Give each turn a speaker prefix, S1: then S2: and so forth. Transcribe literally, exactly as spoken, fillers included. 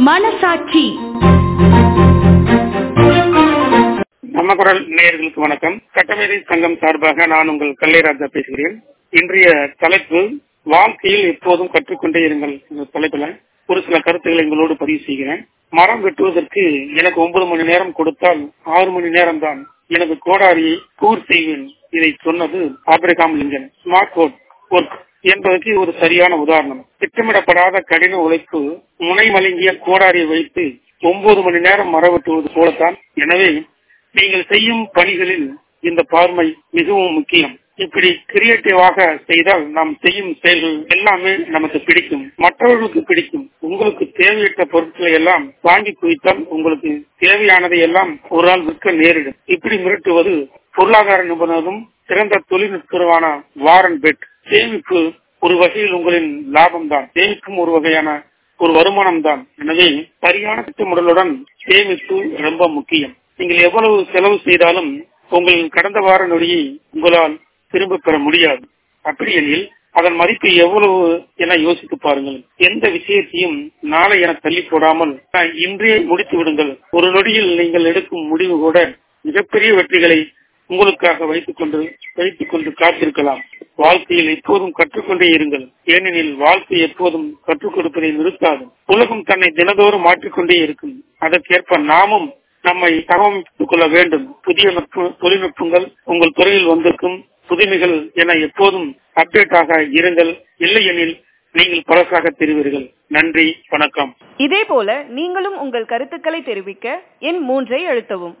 S1: மனசாட்சி.
S2: நம்ம குரல் நேயர்களுக்கு வணக்கம். சட்டமேதை சங்கம் சார்பாக நான் உங்கள் கல்லைராஜா பேசுகிறேன். இன்றைய தலைப்பு வாழ்க்கையில் எப்போதும் கற்றுக்கொண்டே இருங்கள். இந்த தலைப்புல ஒரு சில கருத்துக்களை எங்களோடு பதிவு செய்கிறேன். மரம் வெட்டுவதற்கு எனக்கு ஒன்பது மணி நேரம் கொடுத்தால் ஆறு மணி நேரம் தான் எனது கோடாரியை கூர் செய்வேன். இதை சொன்னது ஆபிரகாம் லிங்கன். ஸ்மார்ட் ஒர்க் என்பதற்கு ஒரு சரியான உதாரணம். திட்டமிடப்படாத கடின உழைப்பு முனை மலங்கிய கோடாரியை வைத்து ஒன்பது மணி நேரம் மரம் வெட்டுவது போலத்தான். எனவே நீங்கள் செய்யும் பணிகளில் இந்த பார்வை மிகவும் முக்கியம். இப்படி கிரியேட்டிவாக செய்தால் நாம் செய்யும் செயல்கள் எல்லாமே நமக்கு பிடிக்கும், மற்றவர்களுக்கு பிடிக்கும். உங்களுக்கு தேவையற்ற பொருட்களை எல்லாம் வாங்கி குவித்தால் உங்களுக்கு தேவையானதை எல்லாம் ஒரு நாள் விற்க நேரிடும். இப்படி மிரட்டுவது பொருளாதார நிபுணரும் சிறந்த தொழில்நுட்பமான வாரன் பெட். சேமிப்பு ஒரு வகையில் உங்களின் லாபம் தான், சேமிக்கும் ஒரு வகையான ஒரு வருமானம் தான். எனவே சரியான திட்டமிடலுடன் சேமிப்பு ரொம்ப முக்கியம். நீங்கள் எவ்வளவு செலவு செய்தாலும் உங்களின் கடந்த வார நொடியை உங்களால் திரும்ப பெற முடியாது. அப்படி எனில் அதன் மதிப்பு எவ்வளவு என யோசித்து பாருங்கள். எந்த விஷயத்தையும் நாளை என தள்ளி போடாமல் இன்றே முடித்து விடுங்கள். ஒரு நொடியில் நீங்கள் எடுக்கும் முடிவு கூட மிகப்பெரிய வெற்றிகளை உங்களுக்காக வைத்துக் கொண்டு வைத்துக் கொண்டு காத்திருக்கலாம். வாழ்க்கையில் எப்போதும் கற்றுக்கொண்டே இருங்கள். ஏனெனில் வாழ்க்கை எப்போதும் கற்றுக் கொடுப்பதை நிறுத்தாது. உலகம் தன்னை தினதோறும் மாற்றிக்கொண்டே இருக்கும். அதற்கேற்ப நாமும் நம்மை தகவமைத்துக் கொள்ள வேண்டும். புதிய தொழில்நுட்பங்கள் உங்கள் துறையில் வந்திருக்கும் புதுமைகள் என எப்போதும் அப்டேட் ஆக இருங்கள். இல்லையெனில் நீங்கள் பழசாக தெரிவீர்கள். நன்றி, வணக்கம்.
S1: இதே போல நீங்களும் உங்கள் கருத்துக்களை தெரிவிக்க எண் மூன்றை அழுத்தவும்.